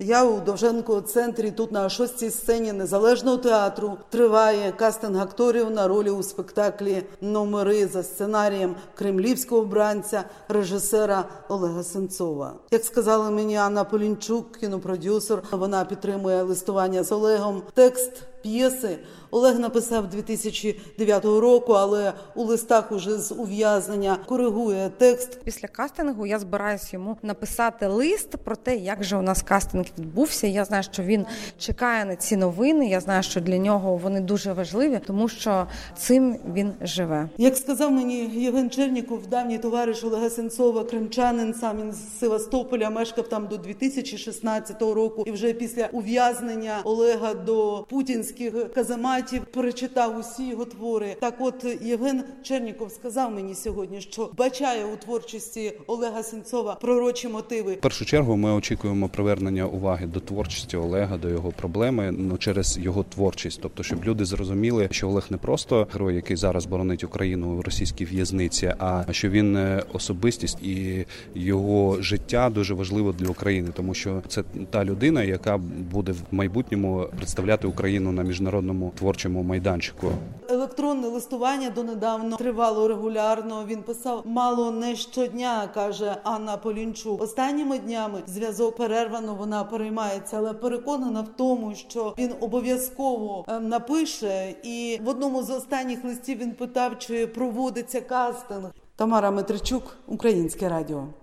Я у Довженко-центрі, тут на 6-й сцені Незалежного театру триває кастинг акторів на ролі у спектаклі «Номери» за сценарієм кремлівського бранця, режисера Олега Сенцова. Як сказала мені Анна Полінчук, кінопродюсер, вона підтримує листування з Олегом. Текст п'єси Олег написав 2009 року, але у листах уже з ув'язнення коригує текст. Після кастингу я збираюсь йому написати лист про те, як же у нас кастинг відбувся. Я знаю, що він чекає на ці новини, я знаю, що для нього вони дуже важливі, тому що цим він живе. Як сказав мені Євген Черніков, давній товариш Олега Сенцова, кримчанин, сам він з Севастополя, мешкав там до 2016 року, і вже після ув'язнення Олега до путінських казематів перечитав усі його твори. Так от Євген Черніков сказав мені сьогодні, що бачає у творчості Олега Сенцова пророчі мотиви. В першу чергу ми очікуємо привернення уваги до творчості Олега, до його проблеми, через його творчість. Тобто, щоб люди зрозуміли, що Олег не просто герой, який зараз боронить Україну в російській в'язниці, а що він особистість і його життя дуже важливо для України, тому що це та людина, яка буде в майбутньому представляти Україну на міжнародному творчому майданчику. Електронне листування донедавна тривало регулярно. Він писав мало не щодня, каже Анна Полінчук. Останніми днями зв'язок перервано, вона переймається, але переконана в тому, що він обов'язково напише. І в одному з останніх листів він питав, чи проводиться кастинг. Тамара Метричук, Українське радіо.